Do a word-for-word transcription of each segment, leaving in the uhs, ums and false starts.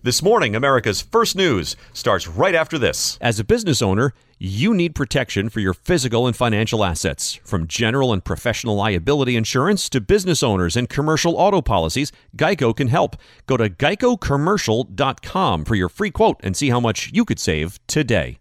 This morning, America's First News starts right after this. As a business owner, you need protection for your physical and financial assets. From general and professional liability insurance to business owners and commercial auto policies, Geico can help. Go to geico commercial dot com for your free quote and see how much you could save today.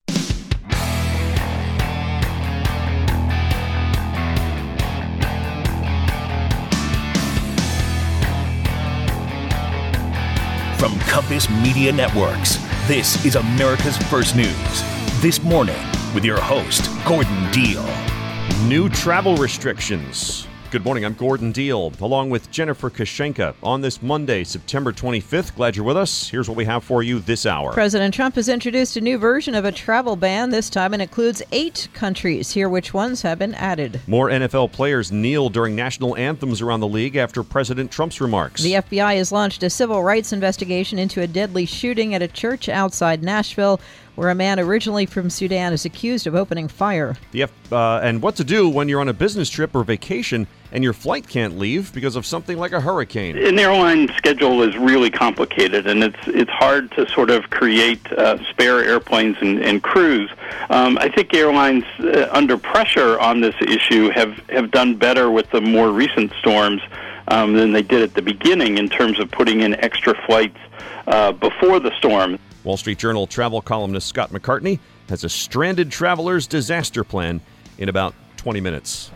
From Compass Media Networks, this is America's First News. This morning, with your host, Gordon Deal. New travel restrictions. Good morning, I'm Gordon Deal, along with Jennifer Kashenka on this Monday, September twenty-fifth. Glad you're with us. Here's what we have for you this hour. President Trump has introduced a new version of a travel ban. This time it includes eight countries. Hear which ones have been added. More N F L players kneel during national anthems around the league after President Trump's remarks. The F B I has launched a civil rights investigation into a deadly shooting at a church outside Nashville, where a man originally from Sudan is accused of opening fire. The F, uh, and what to do when you're on a business trip or vacation and your flight can't leave because of something like a hurricane. An airline schedule is really complicated, and it's it's hard to sort of create uh, spare airplanes and, and crews. Um, I think airlines uh, under pressure on this issue have, have done better with the more recent storms um, than they did at the beginning in terms of putting in extra flights uh, before the storm. Wall Street Journal travel columnist Scott McCartney has a stranded traveler's disaster plan in about twenty minutes.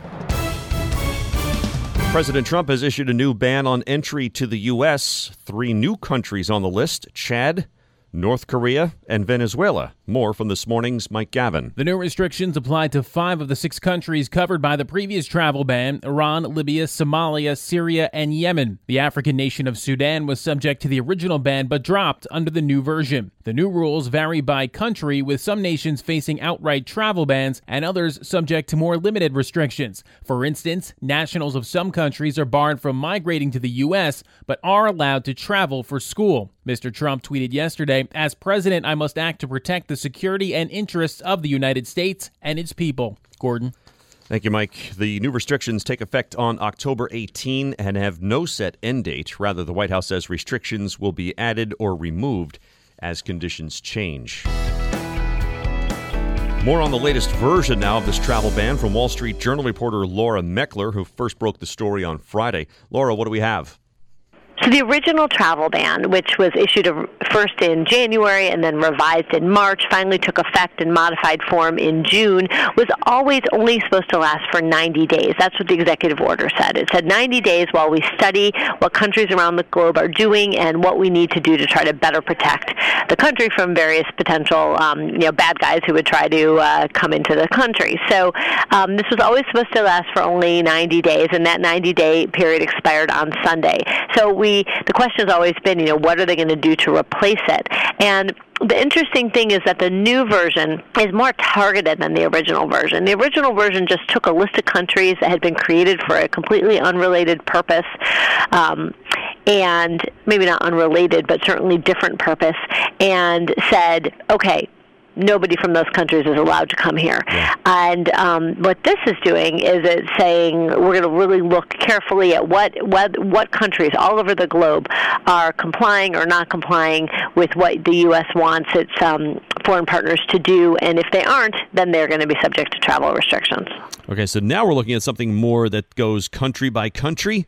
President Trump has issued a new ban on entry to the U S. Three new countries on the list: Chad, North Korea, and Venezuela. More from this morning's Mike Gavin. The new restrictions apply to five of the six countries covered by the previous travel ban: Iran, Libya, Somalia, Syria, and Yemen. The African nation of Sudan was subject to the original ban but dropped under the new version. The new rules vary by country, with some nations facing outright travel bans and others subject to more limited restrictions. For instance, nationals of some countries are barred from migrating to the U S but are allowed to travel for school. Mister Trump tweeted yesterday, "As president, I must act to protect the security and interests of the United States and its people." Gordon. Thank you, Mike. The new restrictions take effect on October eighteenth and have no set end date. Rather, the White House says restrictions will be added or removed as conditions change. More on the latest version now of this travel ban from Wall Street Journal reporter Laura Meckler, who first broke the story on Friday. Laura, what do we have? So the original travel ban, which was issued first in January and then revised in March, finally took effect in modified form in June, was always only supposed to last for ninety days. That's what the executive order said. It said ninety days while we study what countries around the globe are doing and what we need to do to try to better protect the country from various potential um, you know, bad guys who would try to uh, come into the country. So um, this was always supposed to last for only ninety days, and that ninety-day period expired on Sunday. So we The question has always been, you know, what are they going to do to replace it? And the interesting thing is that the new version is more targeted than the original version. The original version just took a list of countries that had been created for a completely unrelated purpose, um, and maybe not unrelated, but certainly different purpose, and said, okay, nobody from those countries is allowed to come here. Yeah. And um, what this is doing is it's saying we're going to really look carefully at what, what what countries all over the globe are complying or not complying with what the U S wants its um, foreign partners to do. And if they aren't, then they're going to be subject to travel restrictions. Okay, so now we're looking at something more that goes country by country.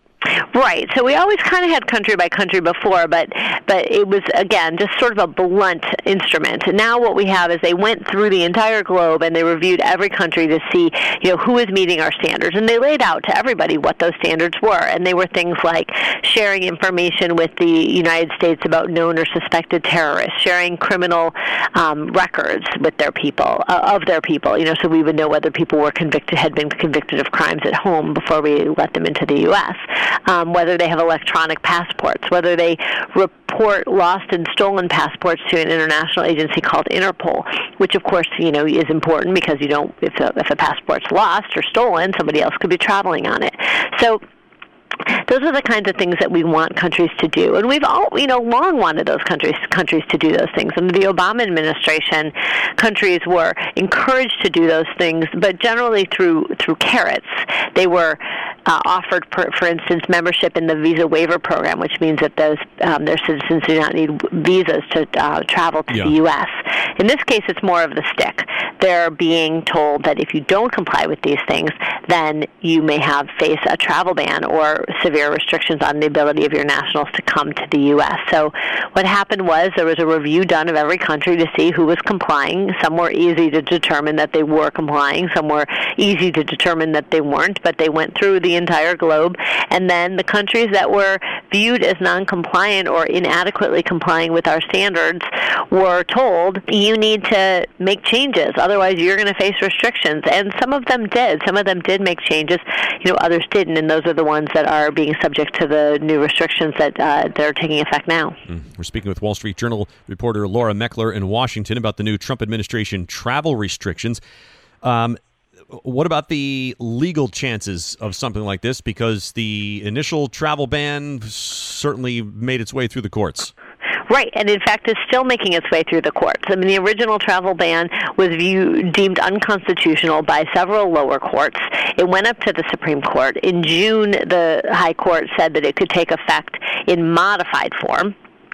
Right. So we always kind of had country by country before, but but it was, again, just sort of a blunt instrument. And now what we have is they went through the entire globe and they reviewed every country to see, you know, who is meeting our standards. And they laid out to everybody what those standards were. And they were things like sharing information with the United States about known or suspected terrorists, sharing criminal um, records with their people, uh, of their people, you know, so we would know whether people were convicted, had been convicted of crimes at home before we let them into the U S Um, whether they have electronic passports, whether they report lost and stolen passports to an international agency called Interpol, which of course, you know, is important because you don't, if a, if a passport's lost or stolen, somebody else could be traveling on it. So those are the kinds of things that we want countries to do. And we've all, you know, long wanted those countries countries to do those things. Under the Obama administration, countries were encouraged to do those things, but generally through through carrots. They were uh, offered, for, for instance, membership in the visa waiver program, which means that those um, their citizens do not need visas to uh, travel to yeah. the U S. In this case, it's more of the stick. They're being told that if you don't comply with these things, then you may have face a travel ban or severe restrictions on the ability of your nationals to come to the U S. So what happened was there was a review done of every country to see who was complying. Some were easy to determine that they were complying. Some were easy to determine that they weren't, but they went through the entire globe. And then the countries that were viewed as non-compliant or inadequately complying with our standards were told, you need to make changes, otherwise you're going to face restrictions. And some of them did. Some of them did make changes. You know, others didn't, and those are the ones that are being subject to the new restrictions that, uh, that are taking effect now. Mm. We're speaking with Wall Street Journal reporter Laura Meckler in Washington about the new Trump administration travel restrictions. Um, what about the legal chances of something like this? Because the initial travel ban certainly made its way through the courts. Right, and in fact is still making its way through the courts. I mean, the original travel ban was viewed, deemed unconstitutional by several lower courts. It went up to the Supreme Court. In June, the High Court said that it could take effect in modified form,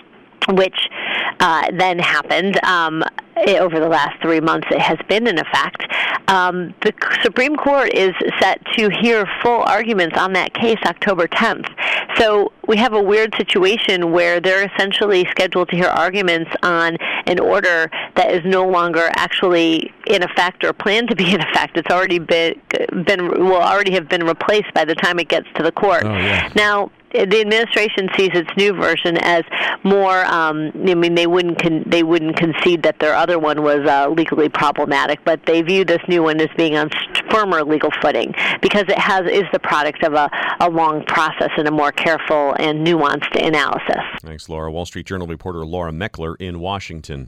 which uh, then happened. Um, over the last three months, it has been in effect. Um, the Supreme Court is set to hear full arguments on that case October tenth. So we have a weird situation where they're essentially scheduled to hear arguments on an order that is no longer actually in effect or planned to be in effect. It's already been, been will already have been replaced by the time it gets to the court. Oh, yeah. Now, the administration sees its new version as more. Um, I mean, they wouldn't con- they wouldn't concede that their other one was uh, legally problematic, but they view this new one as being on firmer legal footing because it has is the product of a, a long process and a more careful and nuanced analysis. Thanks, Laura. Wall Street Journal reporter Laura Meckler in Washington.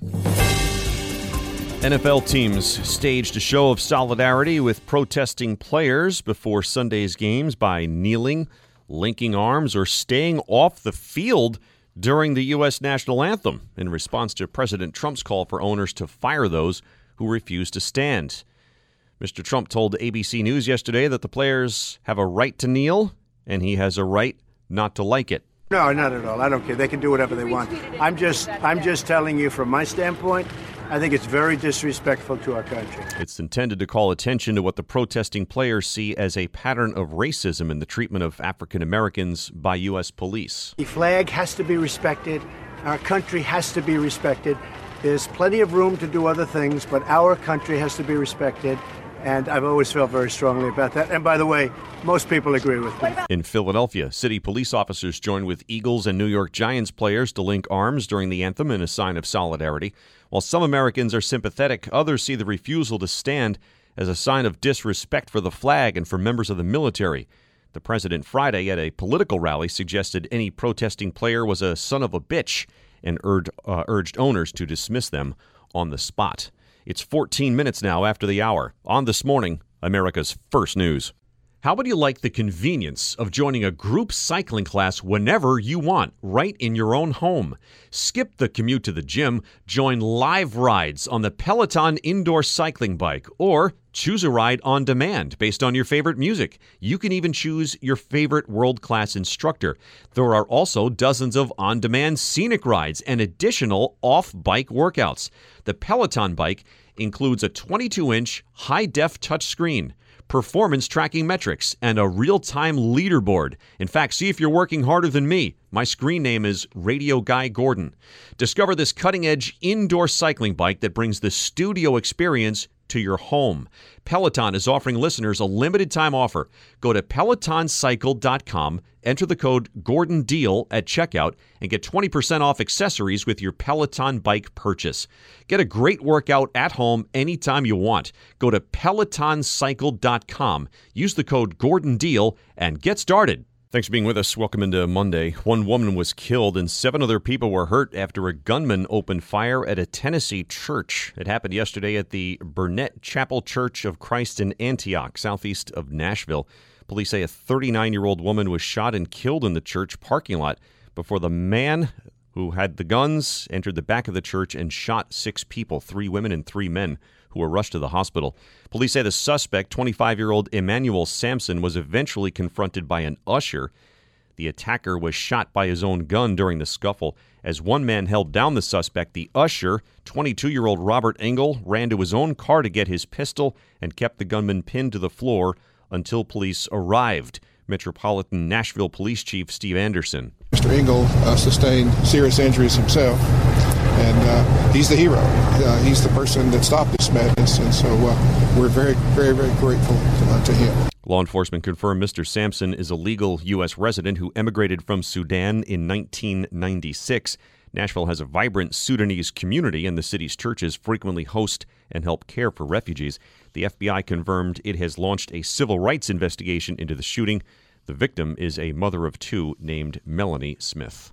N F L teams staged a show of solidarity with protesting players before Sunday's games by kneeling, linking arms, or staying off the field during the U S national anthem in response to President Trump's call for owners to fire those who refuse to stand. Mister Trump told A B C News yesterday that the players have a right to kneel, and he has a right not to like it. No, not at all. I don't care. They can do whatever they want. I'm just, I'm just telling you from my standpoint, I think it's very disrespectful to our country. It's intended to call attention to what the protesting players see as a pattern of racism in the treatment of African Americans by U S police. The flag has to be respected. Our country has to be respected. There's plenty of room to do other things, but our country has to be respected. And I've always felt very strongly about that. And by the way, most people agree with me. In Philadelphia, city police officers joined with Eagles and New York Giants players to link arms during the anthem in a sign of solidarity. While some Americans are sympathetic, others see the refusal to stand as a sign of disrespect for the flag and for members of the military. The president Friday at a political rally suggested any protesting player was a son of a bitch and urged, uh, urged owners to dismiss them on the spot. It's fourteen minutes now after the hour. On This Morning, America's First News. How would you like the convenience of joining a group cycling class whenever you want, right in your own home? Skip the commute to the gym, join live rides on the Peloton indoor cycling bike, or choose a ride on demand based on your favorite music. You can even choose your favorite world-class instructor. There are also dozens of on-demand scenic rides and additional off-bike workouts. The Peloton bike includes a twenty-two inch high-def touchscreen, performance tracking metrics, and a real-time leaderboard. In fact, see if you're working harder than me. My screen name is Radio Guy Gordon. Discover this cutting-edge indoor cycling bike that brings the studio experience to your home. Peloton is offering listeners a limited-time offer. Go to peloton cycle dot com, enter the code Gordon Deal at checkout, and get twenty percent off accessories with your Peloton bike purchase. Get a great workout at home anytime you want. Go to peloton cycle dot com, use the code Gordon Deal, and get started. Thanks for being with us. Welcome into Monday. One woman was killed and seven other people were hurt after a gunman opened fire at a Tennessee church. It happened yesterday at the Burnett Chapel Church of Christ in Antioch, southeast of Nashville. Police say a thirty-nine-year-old woman was shot and killed in the church parking lot before the man who had the guns, entered the back of the church and shot six people, three women and three men, who were rushed to the hospital. Police say the suspect, twenty-five-year-old Emmanuel Sampson, was eventually confronted by an usher. The attacker was shot by his own gun during the scuffle. As one man held down the suspect, the usher, twenty-two-year-old Robert Engel, ran to his own car to get his pistol and kept the gunman pinned to the floor until police arrived. Metropolitan Nashville Police Chief Steve Anderson. Mister Engel uh, sustained serious injuries himself, and uh, he's the hero. Uh, he's the person that stopped this madness, and so uh, we're very, very, very grateful to, uh, to him. Law enforcement confirmed Mister Sampson is a legal U S resident who emigrated from Sudan in nineteen ninety-six. Nashville has a vibrant Sudanese community, and the city's churches frequently host and help care for refugees. The F B I confirmed it has launched a civil rights investigation into the shooting. The victim is a mother of two named Melanie Smith.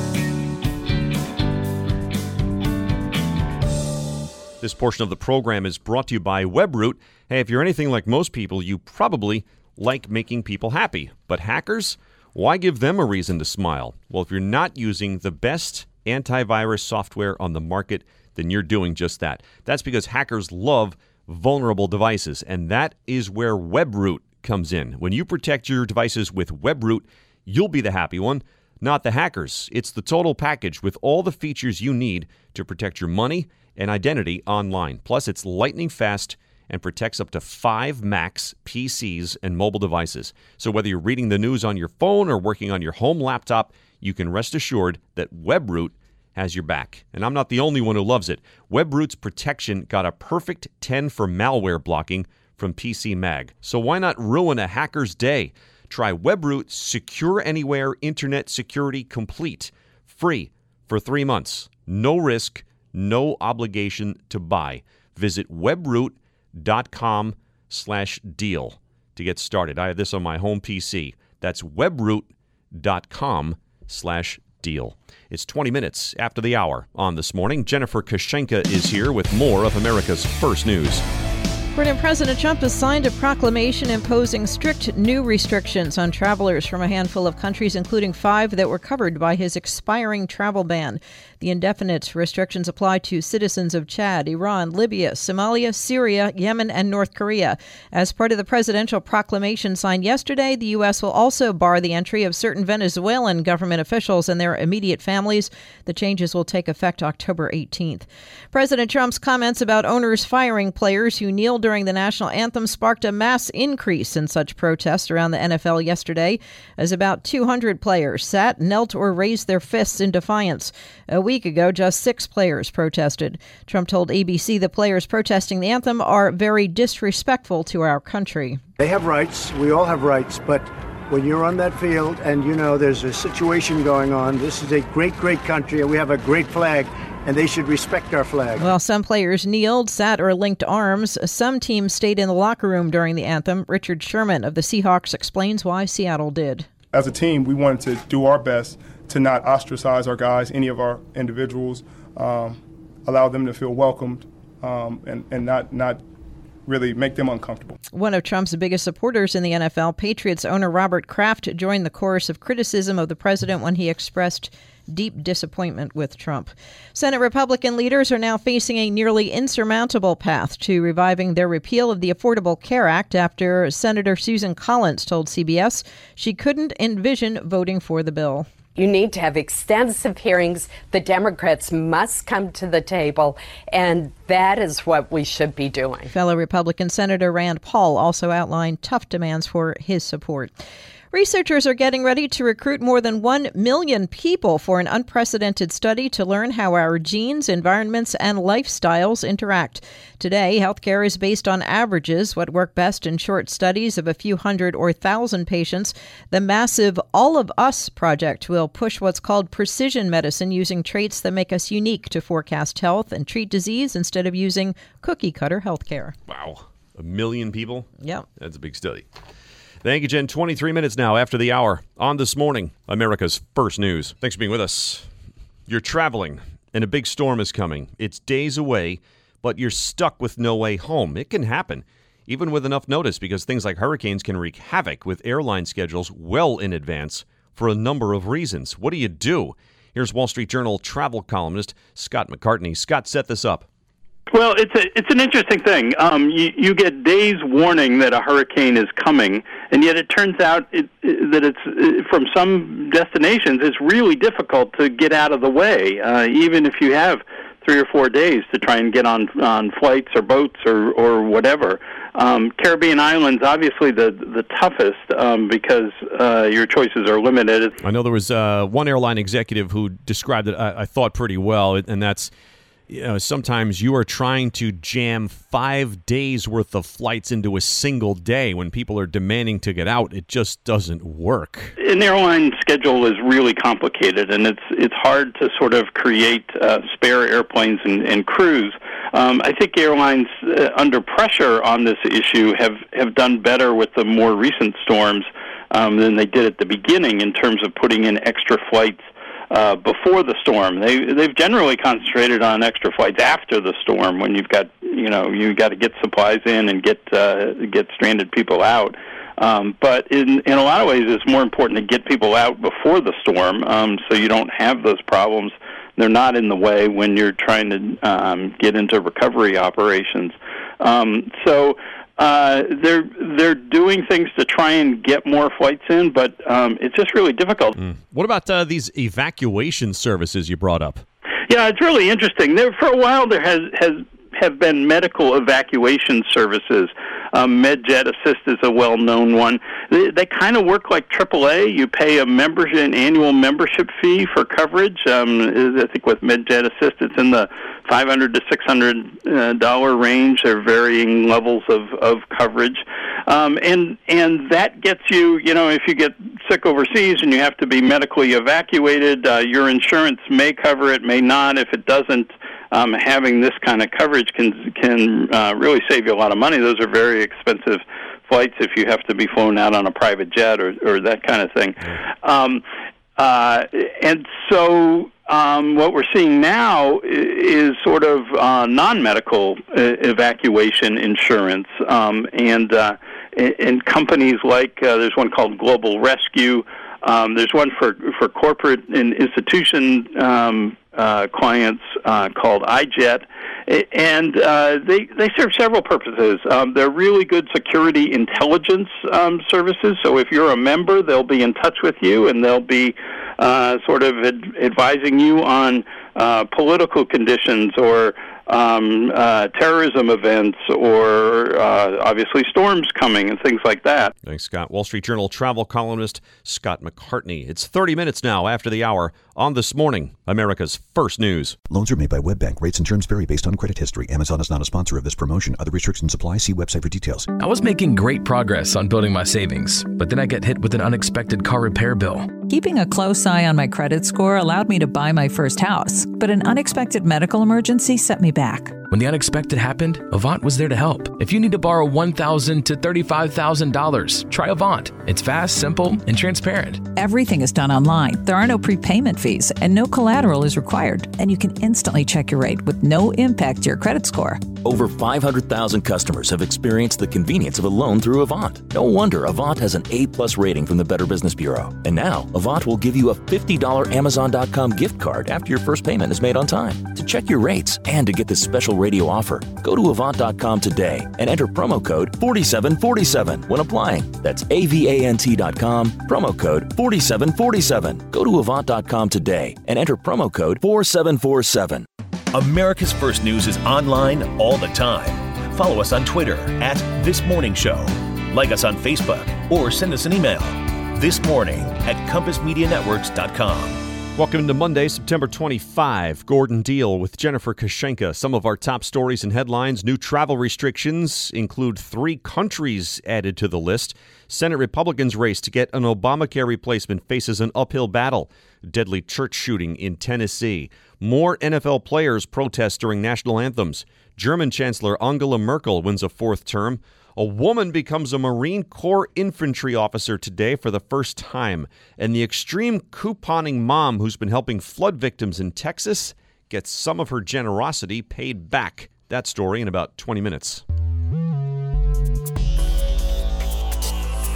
This portion of the program is brought to you by Webroot. Hey, if you're anything like most people, you probably like making people happy. But hackers? Why give them a reason to smile? Well, if you're not using the best antivirus software on the market, then you're doing just that. That's because hackers love vulnerable devices, and that is where Webroot comes in. When you protect your devices with Webroot, you'll be the happy one, not the hackers. It's the total package with all the features you need to protect your money and identity online. Plus, it's lightning fast and protects up to five Macs, P Cs, and mobile devices. So whether you're reading the news on your phone or working on your home laptop, you can rest assured that Webroot has your back. And I'm not the only one who loves it. Webroot's protection got a perfect ten for malware blocking from P C Mag. So why not ruin a hacker's day? Try Webroot Secure Anywhere Internet Security Complete. Free for three months. No risk, no obligation to buy. Visit webroot.com slash deal to get started. I have this on my home P C. That's webroot.com slash deal. It's twenty minutes after the hour on This Morning. Jennifer Kashenka is here with more of America's First News. President Trump has signed a proclamation imposing strict new restrictions on travelers from a handful of countries, including five that were covered by his expiring travel ban. The indefinite restrictions apply to citizens of Chad, Iran, Libya, Somalia, Syria, Yemen, and North Korea. As part of the presidential proclamation signed yesterday, the U S will also bar the entry of certain Venezuelan government officials and their immediate families. The changes will take effect October eighteenth. President Trump's comments about owners firing players who kneeled during the national anthem sparked a mass increase in such protests around the N F L yesterday, as about two hundred players sat, knelt, or raised their fists in defiance. A week ago, just six players protested. Trump told A B C the players protesting the anthem are very disrespectful to our country. They have rights. We all have rights. But when you're on that field and you know there's a situation going on, this is a great, great country, and we have a great flag, and they should respect our flag. Well, some players kneeled, sat, or linked arms. Some teams stayed in the locker room during the anthem. Richard Sherman of the Seahawks explains why Seattle did. As a team, we wanted to do our best to not ostracize our guys, any of our individuals, um, allow them to feel welcomed, um, and, and not not really make them uncomfortable. One of Trump's biggest supporters in the N F L, Patriots owner Robert Kraft, joined the chorus of criticism of the president when he expressed deep disappointment with Trump. Senate Republican leaders are now facing a nearly insurmountable path to reviving their repeal of the Affordable Care Act after Senator Susan Collins told C B S she couldn't envision voting for the bill. You need to have extensive hearings. The Democrats must come to the table, and that is what we should be doing. Fellow Republican Senator Rand Paul also outlined tough demands for his support. Researchers are getting ready to recruit more than one million people for an unprecedented study to learn how our genes, environments, and lifestyles interact. Today, healthcare is based on averages, what work best in short studies of a few hundred or thousand patients. The massive All of Us project will push what's called precision medicine, using traits that make us unique to forecast health and treat disease instead of using cookie-cutter healthcare. Wow. A million people? Yeah. That's a big study. Thank you, Jen. twenty-three minutes now after the hour on This Morning, America's First News. Thanks for being with us. You're traveling, and a big storm is coming. It's days away, but you're stuck with no way home. It can happen, even with enough notice, because things like hurricanes can wreak havoc with airline schedules well in advance for a number of reasons. What do you do? Here's Wall Street Journal travel columnist Scott McCartney. Scott, set this up. Well, it's a it's an interesting thing. Um, you, you get days warning that a hurricane is coming, and yet it turns out it, it, that it's it, from some destinations it's really difficult to get out of the way, uh, even if you have three or four days to try and get on on flights or boats or or whatever. Um, Caribbean islands, obviously the the toughest um, because uh, your choices are limited. I know there was uh, one airline executive who described it, I, I thought, pretty well, and that's, you know, sometimes you are trying to jam five days worth of flights into a single day when people are demanding to get out. It just doesn't work. An airline schedule is really complicated, and it's it's hard to sort of create uh, spare airplanes and, and crews. Um, I think airlines uh, under pressure on this issue have, have done better with the more recent storms um, than they did at the beginning in terms of putting in extra flights Uh, before the storm. They they've generally concentrated on extra flights after the storm when you've got you know you got to get supplies in and get uh, get stranded people out. Um, but in in a lot of ways, it's more important to get people out before the storm, um, so you don't have those problems. They're not in the way when you're trying to um, get into recovery operations. Um, so. Uh, they're they're doing things to try and get more flights in, but um, it's just really difficult. Mm. What about uh, these evacuation services you brought up? Yeah, it's really interesting. There for a while there has has have been medical evacuation services. Um, MedJet Assist is a well-known one. They, they kind of work like triple A. You pay a membership, an annual membership fee for coverage. Um, I think with MedJet Assist, it's in the five hundred to six hundred dollar range. There are varying levels of, of coverage, um, and and that gets you. You know, if you get sick overseas and you have to be medically evacuated, uh, your insurance may cover it, may not. If it doesn't, Um, having this kind of coverage can can uh, really save you a lot of money. Those are very expensive flights if you have to be flown out on a private jet or, or that kind of thing. Um, uh, and so um, what we're seeing now is sort of uh, non-medical uh, evacuation insurance, um, and uh, and companies like uh, there's one called Global Rescue. Um, there's one for for corporate and institution um, uh, clients uh, called iJet, and uh, they they serve several purposes. Um, they're really good security intelligence um, services. So if you're a member, they'll be in touch with you, and they'll be uh, sort of ad- advising you on uh, political conditions or Um, uh, terrorism events or uh, obviously storms coming and things like that. Thanks, Scott. Wall Street Journal travel columnist Scott McCartney. It's thirty minutes now after the hour on This Morning, America's First News. Loans are made by WebBank. Rates and terms vary based on credit history. Amazon is not a sponsor of this promotion. Other restrictions apply. See website for details. I was making great progress on building my savings, but then I get hit with an unexpected car repair bill. Keeping a close eye on my credit score allowed me to buy my first house, but an unexpected medical emergency set me back. When the unexpected happened, Avant was there to help. If you need to borrow one thousand dollars to thirty-five thousand dollars, try Avant. It's fast, simple, and transparent. Everything is done online. There are no prepayment fees, and no collateral is required. And you can instantly check your rate with no impact to your credit score. Over five hundred thousand customers have experienced the convenience of a loan through Avant. No wonder Avant has an A-plus rating from the Better Business Bureau. And now, Avant will give you a fifty dollars Amazon dot com gift card after your first payment is made on time. To check your rates and to get this special radio offer, go to Avant dot com today and enter promo code forty-seven forty-seven when applying. That's A V A N T dot com, promo code forty-seven forty-seven. Go to Avant dot com today and enter promo code four seven four seven. America's First News is online all the time. Follow us on Twitter at This Morning Show. Like us on Facebook or send us an email. This Morning at compass media networks dot com. Welcome to Monday, September twenty-fifth. Gordon Deal with Jennifer Kashenka. Some of our top stories and headlines. New travel restrictions include three countries added to the list. Senate Republicans' race to get an Obamacare replacement faces an uphill battle. Deadly church shooting in Tennessee. More N F L players protest during national anthems. German Chancellor Angela Merkel wins a fourth term. A woman becomes a Marine Corps infantry officer today for the first time. And the extreme couponing mom who's been helping flood victims in Texas gets some of her generosity paid back. That story in about twenty minutes.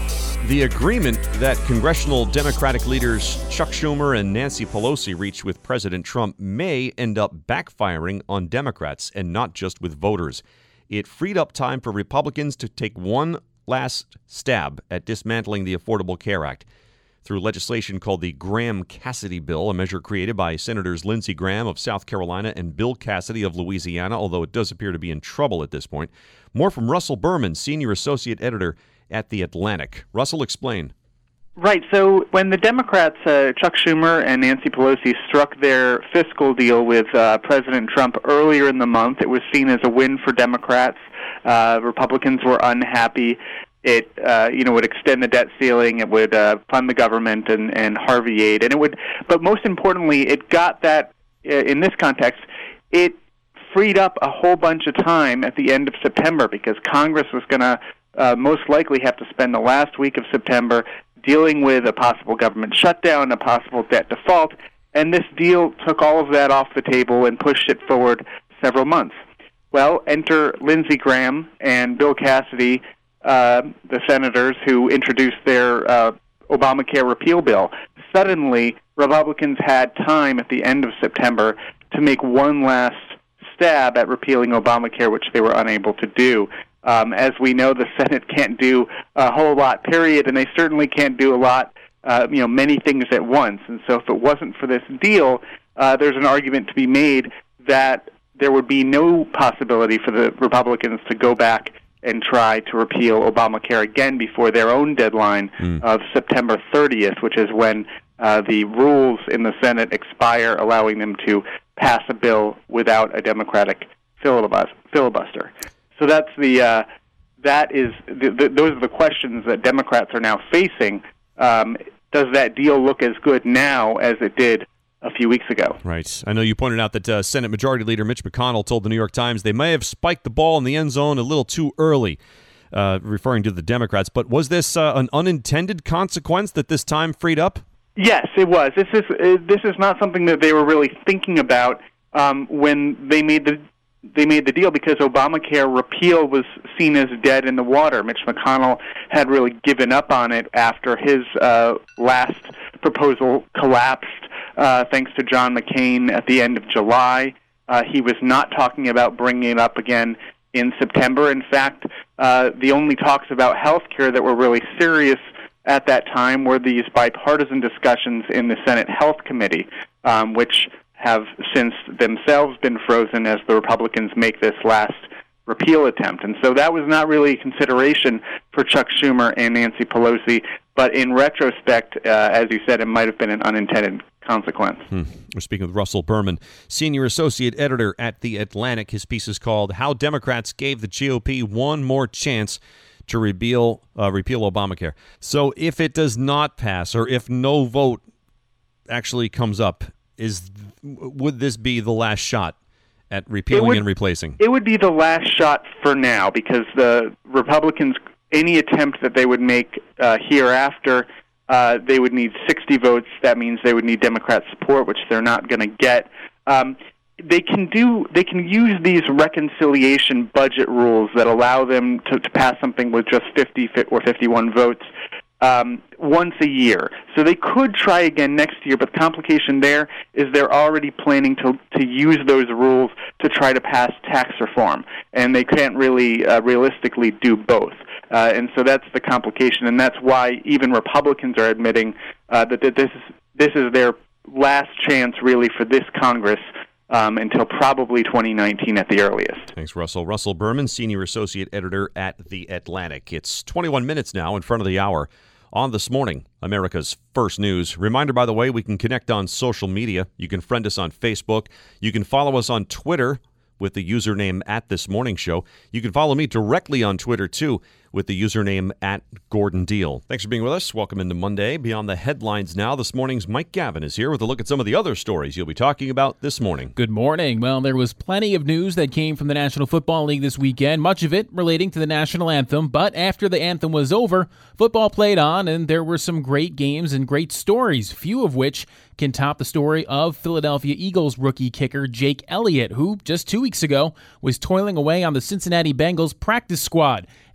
The agreement that congressional Democratic leaders Chuck Schumer and Nancy Pelosi reached with President Trump may end up backfiring on Democrats and not just with voters. It freed up time for Republicans to take one last stab at dismantling the Affordable Care Act through legislation called the Graham-Cassidy Bill, a measure created by Senators Lindsey Graham of South Carolina and Bill Cassidy of Louisiana, although it does appear to be in trouble at this point. More from Russell Berman, Senior Associate Editor at The Atlantic. Russell, explain. Right. So when the Democrats, uh, Chuck Schumer and Nancy Pelosi, struck their fiscal deal with uh, President Trump earlier in the month, it was seen as a win for Democrats. Uh, Republicans were unhappy. It, uh, you know, would extend the debt ceiling. It would uh, fund the government and, and Harvey aid, and it would. But most importantly, it got that. Uh, in this context, it freed up a whole bunch of time at the end of September because Congress was going to uh, most likely have to spend the last week of September dealing with a possible government shutdown, a possible debt default, and this deal took all of that off the table and pushed it forward several months. Well, enter Lindsey Graham and Bill Cassidy, uh, the senators who introduced their uh, Obamacare repeal bill. Suddenly, Republicans had time at the end of September to make one last stab at repealing Obamacare, which they were unable to do. Um, as we know, the Senate can't do a whole lot, period, and they certainly can't do a lot, uh, you know, many things at once. And so if it wasn't for this deal, uh, there's an argument to be made that there would be no possibility for the Republicans to go back and try to repeal Obamacare again before their own deadline mm. of September thirtieth, which is when uh, the rules in the Senate expire, allowing them to pass a bill without a Democratic filibuster. So that's the uh, that is the, the, those are the questions that Democrats are now facing. Um, does that deal look as good now as it did a few weeks ago? Right. I know you pointed out that uh, Senate Majority Leader Mitch McConnell told the New York Times they may have spiked the ball in the end zone a little too early, uh, referring to the Democrats. But was this uh, an unintended consequence that this time freed up? Yes, it was. This is uh, this is not something that they were really thinking about um, when they made the they made the deal, because Obamacare repeal was seen as dead in the water. Mitch McConnell had really given up on it after his uh, last proposal collapsed, uh, thanks to John McCain at the end of July. Uh, he was not talking about bringing it up again in September. In fact, uh, the only talks about health care that were really serious at that time were these bipartisan discussions in the Senate Health Committee, um, which have since themselves been frozen as the Republicans make this last repeal attempt. And so that was not really a consideration for Chuck Schumer and Nancy Pelosi, but in retrospect, uh, as you said, it might have been an unintended consequence. Hmm. We're speaking with Russell Berman, Senior Associate Editor at The Atlantic. His piece is called How Democrats Gave the G O P One More Chance to repeal, uh, repeal Obamacare. So if it does not pass, or if no vote actually comes up, is would this be the last shot at repealing would, and replacing? It would be the last shot for now, because the Republicans, any attempt that they would make uh, hereafter, uh, they would need sixty votes. That means they would need Democrat support, which they're not going to get. Um, they can do. They can use these reconciliation budget rules that allow them to, to pass something with just fifty or fifty-one votes um, once a year. So they could try again next year, but the complication there is they're already planning to to use those rules to try to pass tax reform, and they can't really uh, realistically do both. Uh, and so that's the complication, and that's why even Republicans are admitting uh, that, that this is this is their last chance, really, for this Congress um, until probably twenty nineteen at the earliest. Thanks, Russell. Russell Berman, Senior Associate Editor at The Atlantic. It's twenty-one minutes now in front of the hour on This Morning, America's First News. Reminder, by the way, we can connect on social media. You can friend us on Facebook. You can follow us on Twitter with the username at This Morning Show. You can follow me directly on Twitter, too, with the username at Gordon Deal. Thanks for being with us. Welcome into Monday. Beyond the headlines now, this morning's Mike Gavin is here with a look at some of the other stories you'll be talking about this morning. Good morning. Well, there was plenty of news that came from the National Football League this weekend, much of it relating to the national anthem. But after the anthem was over, football played on, and there were some great games and great stories, few of which can top the story of Philadelphia Eagles rookie kicker Jake Elliott, who just two weeks ago was toiling away on the Cincinnati Bengals practice squad and was only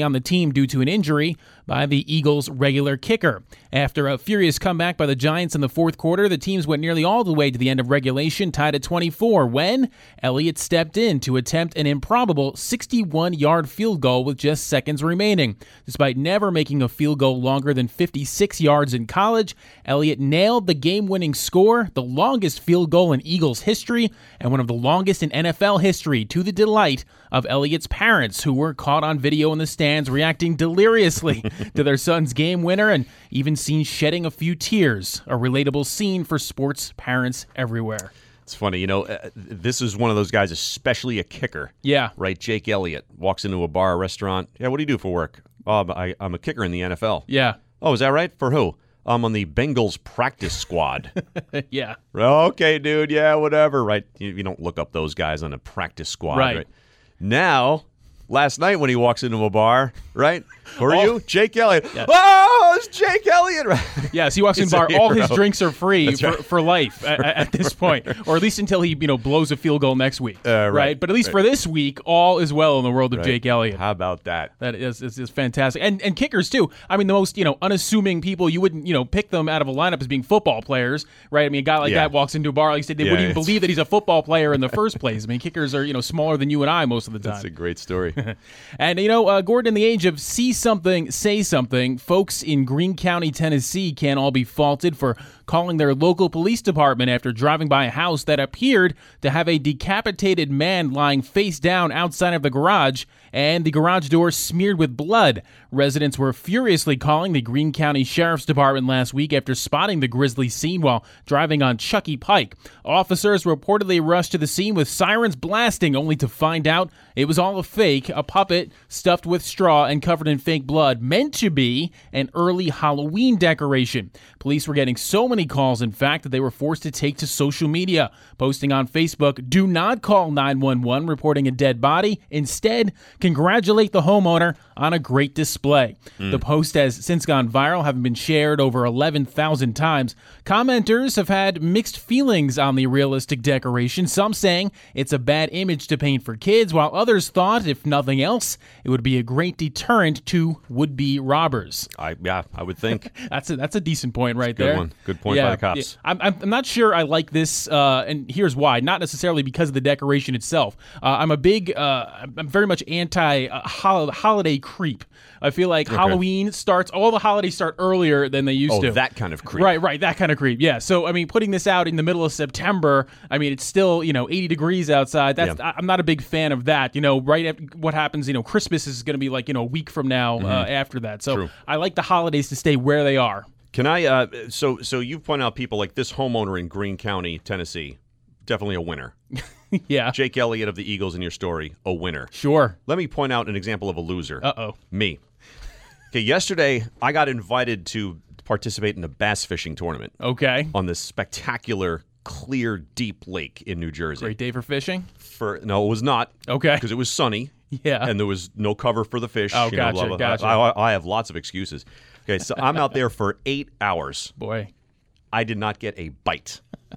on the team due to an injury by the Eagles' regular kicker. After a furious comeback by the Giants in the fourth quarter, the teams went nearly all the way to the end of regulation, tied at twenty-four, when Elliott stepped in to attempt an improbable sixty-one-yard field goal with just seconds remaining. Despite never making a field goal longer than fifty-six yards in college, Elliott nailed the game-winning score, the longest field goal in Eagles history, and one of the longest in N F L history, to the delight of Elliott's parents, who were caught on video in the stands reacting deliriously to their son's game winner and even seen shedding a few tears, a relatable scene for sports parents everywhere. It's funny, you know, uh, this is one of those guys, especially a kicker. Yeah. Right? Jake Elliott walks into a bar or restaurant. Yeah, what do you do for work? Oh, I, I'm a kicker in the N F L. Yeah. Oh, is that right? For who? I'm on the Bengals practice squad. Yeah. Okay, dude. Yeah, whatever. Right? You, you don't look up those guys on a practice squad. Right. right? Now, last night when he walks into a bar, right? Who are oh. you? Jake Elliott. Yeah. Oh, it's Jake Elliott. Right? Yes, he walks in the bar. All his drinks are free That's for, right. for life at, at this point, or at least until he, you know, blows a field goal next week. Uh, right. right. But at least right. for this week, all is well in the world of right. Jake Elliott. How about that? That is, is, is fantastic. And and kickers, too. I mean, the most, you know, unassuming people, you wouldn't, you know, pick them out of a lineup as being football players, right? I mean, a guy like yeah. that walks into a bar, like you said, they yeah, wouldn't even it's... believe that he's a football player in the first place. I mean, kickers are, you know, smaller than you and I most of the time. That's a great story. And, you know, uh, Gordon, in the age of see something, say something, folks in Greene County, Tennessee can't all be faulted for calling their local police department after driving by a house that appeared to have a decapitated man lying face down outside of the garage and the garage door smeared with blood. Residents were furiously calling the Greene County Sheriff's Department last week after spotting the grisly scene while driving on Chucky Pike. Officers reportedly rushed to the scene with sirens blasting, only to find out it was all a fake, a puppet stuffed with straw and covered in fake blood, meant to be an early Halloween decoration. Police were getting so many calls, in fact, that they were forced to take to social media, posting on Facebook, "Do not call nine one one reporting a dead body. Instead, congratulate the homeowner on a great display." Mm. The post has since gone viral, having been shared over eleven thousand times. Commenters have had mixed feelings on the realistic decoration, some saying it's a bad image to paint for kids, while others thought, if nothing else, it would be a great deterrent to would-be robbers. I Yeah, I would think. that's, a, that's a decent point right good there. One. Good point yeah, by the cops. Yeah. I'm, I'm not sure I like this, uh, and here's why. Not necessarily because of the decoration itself. Uh, I'm a big, uh, I'm very much anti-holiday creep. I feel like okay. Halloween starts, all the holidays start earlier than they used oh, to. Oh, that kind of creep. Right, right, that kind of creep, yeah. So, I mean, putting this out in the middle of September, I mean, it's still, you know, eighty degrees outside. That's yeah. I'm not a big fan of that. You know, right after what happens, you know, Christmas is going to be like, you know, a week from now mm-hmm. uh, after that. So True. I like the holidays to stay where they are. Can I, uh, so so you point out people like this homeowner in Greene County, Tennessee, definitely a winner. Yeah. Jake Elliott of the Eagles in your story, a winner. Sure. Let me point out an example of a loser. Uh-oh. Me. Okay, yesterday I got invited to participate in a bass fishing tournament. Okay. On this spectacular, clear, deep lake in New Jersey. Great day for fishing? For No, it was not. Okay. Because it was sunny. Yeah. And there was no cover for the fish. Oh, you gotcha, know, blah, blah. gotcha. I, I, I have lots of excuses. Okay, so I'm out there for eight hours. Boy. I did not get a bite.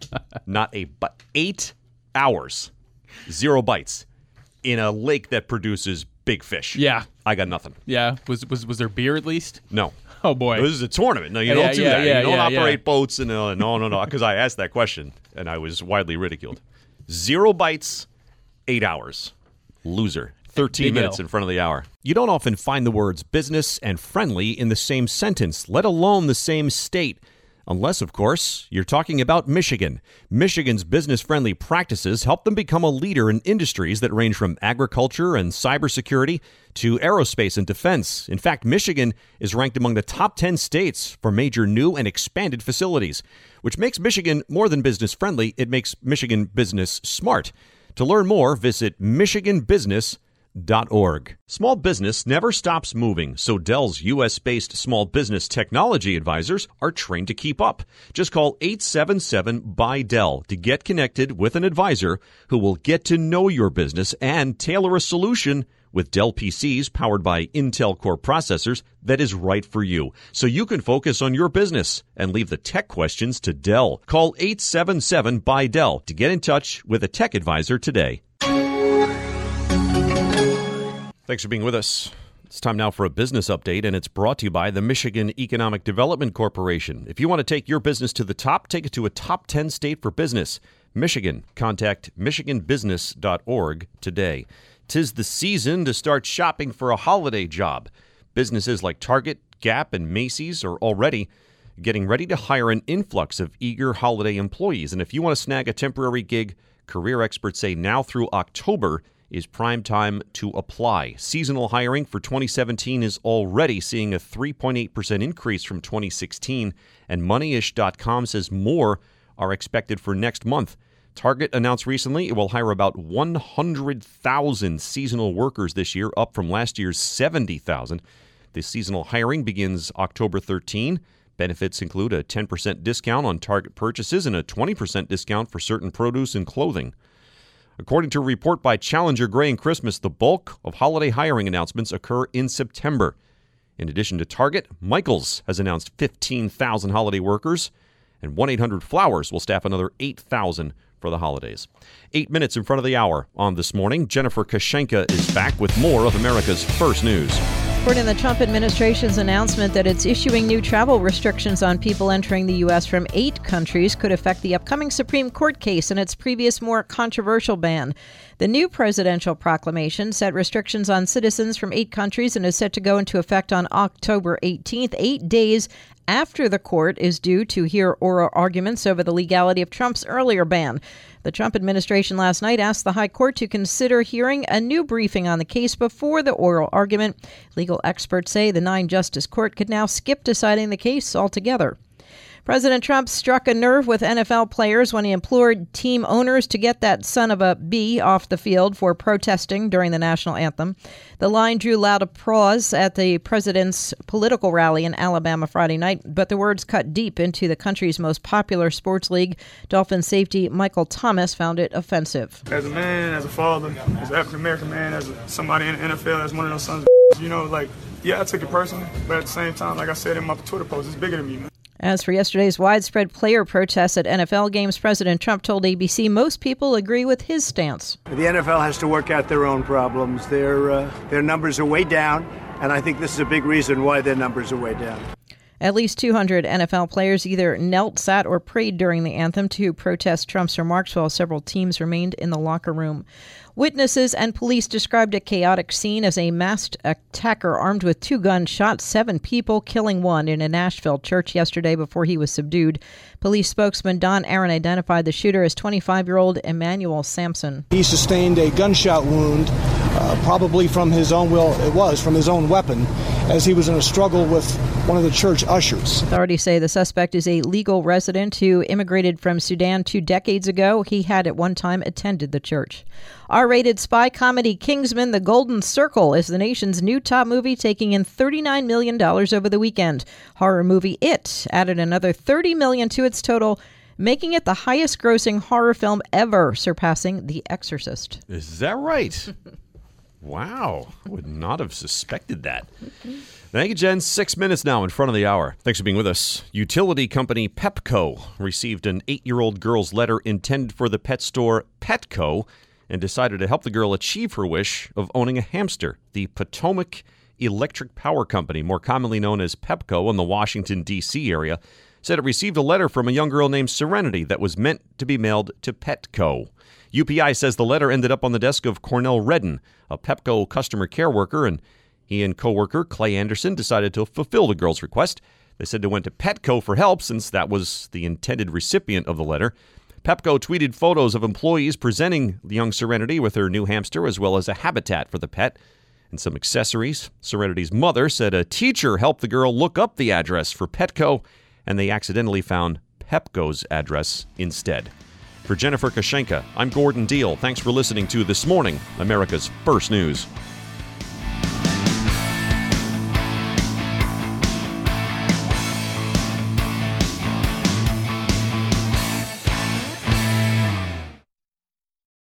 Not a bite. Eight hours. Zero bites. In a lake that produces big fish. Yeah. I got nothing. Yeah. Was was was there beer at least? No. Oh, boy. This is a tournament. No, you yeah, don't do yeah, that. Yeah, you don't yeah, operate yeah. boats. And uh, no, no, no. Because I asked that question, and I was widely ridiculed. Zero bites, eight hours. Loser. thirteen Big minutes L. in front of the hour. You don't often find the words business and friendly in the same sentence, let alone the same state. Unless, of course, you're talking about Michigan. Michigan's business-friendly practices help them become a leader in industries that range from agriculture and cybersecurity to aerospace and defense. In fact, Michigan is ranked among the top ten states for major new and expanded facilities, which makes Michigan more than business-friendly. It makes Michigan business smart. To learn more, visit michigan business dot org. Small business never stops moving, so Dell's U S-based small business technology advisors are trained to keep up. Just call eight seven seven, B Y, D E L L to get connected with an advisor who will get to know your business and tailor a solution with Dell P Cs powered by Intel Core processors that is right for you, so you can focus on your business and leave the tech questions to Dell. Call eight seven seven, B Y, D E L L to get in touch with a tech advisor today. Thanks for being with us. It's time now for a business update, and it's brought to you by the Michigan Economic Development Corporation. If you want to take your business to the top, take it to a top ten state for business. Michigan. Contact michigan business dot org today. 'Tis the season to start shopping for a holiday job. Businesses like Target, Gap, and Macy's are already getting ready to hire an influx of eager holiday employees. And if you want to snag a temporary gig, career experts say now through October is prime time to apply. Seasonal hiring for twenty seventeen is already seeing a three point eight percent increase from twenty sixteen, and Moneyish dot com says more are expected for next month. Target announced recently it will hire about one hundred thousand seasonal workers this year, up from last year's seventy thousand. This seasonal hiring begins October thirteenth. Benefits include a ten percent discount on Target purchases and a twenty percent discount for certain produce and clothing. According to a report by Challenger Gray and Christmas, the bulk of holiday hiring announcements occur in September. In addition to Target, Michaels has announced fifteen thousand holiday workers, and one eight hundred flowers will staff another eight thousand for the holidays. Eight minutes in front of the hour on This Morning, Jennifer Kashenka is back with more of America's First News. According to the Trump administration's announcement that it's issuing new travel restrictions on people entering the U S from eight countries could affect the upcoming Supreme Court case and its previous more controversial ban. The new presidential proclamation set restrictions on citizens from eight countries and is set to go into effect on October eighteenth, eight days after the court is due to hear oral arguments over the legality of Trump's earlier ban. The Trump administration last night asked the High Court to consider hearing a new briefing on the case before the oral argument. Legal experts say the nine-justice court could now skip deciding the case altogether. President Trump struck a nerve with N F L players when he implored team owners to get that son of a B off the field for protesting during the national anthem. The line drew loud applause at the president's political rally in Alabama Friday night, but the words cut deep into the country's most popular sports league. Dolphins safety Michael Thomas found it offensive. As a man, as a father, as an African-American man, as a, somebody in the N F L, as one of those sons of you know, like, yeah, I took it personally, but at the same time, like I said in my Twitter post, it's bigger than me, man. As for yesterday's widespread player protests at N F L games, President Trump told A B C most people agree with his stance. The N F L has to work out their own problems. Their, uh, their numbers are way down, and I think this is a big reason why their numbers are way down. At least two hundred N F L players either knelt, sat, or prayed during the anthem to protest Trump's remarks, while several teams remained in the locker room. Witnesses and police described a chaotic scene as a masked attacker armed with two guns shot seven people, killing one in a Nashville church yesterday before he was subdued. Police spokesman Don Aaron identified the shooter as twenty-five-year-old Emmanuel Sampson. He sustained a gunshot wound, uh, probably from his own, well, it was from his own weapon, as he was in a struggle with one of the church ushers. Authorities say the suspect is a legal resident who immigrated from Sudan two decades ago. He had at one time attended the church. R-rated spy comedy Kingsman: The Golden Circle is the nation's new top movie, taking in thirty-nine million dollars over the weekend. Horror movie It added another thirty million dollars to its total, making it the highest-grossing horror film ever, surpassing The Exorcist. Is that right? Wow. I would not have suspected that. Thank you, Jen. Six minutes now in front of the hour. Thanks for being with us. Utility company Pepco received an eight-year-old girl's letter intended for the pet store Petco and decided to help the girl achieve her wish of owning a hamster. The Potomac Electric Power Company, more commonly known as Pepco in the Washington, D C area, said it received a letter from a young girl named Serenity that was meant to be mailed to Petco. U P I says the letter ended up on the desk of Cornell Redden, a Pepco customer care worker, and he and coworker Clay Anderson decided to fulfill the girl's request. They said they went to Petco for help since that was the intended recipient of the letter. Pepco tweeted photos of employees presenting the young Serenity with her new hamster as well as a habitat for the pet and some accessories. Serenity's mother said a teacher helped the girl look up the address for Petco, and they accidentally found Pepco's address instead. For Jennifer Kashenka, I'm Gordon Deal. Thanks for listening to This Morning, America's First News.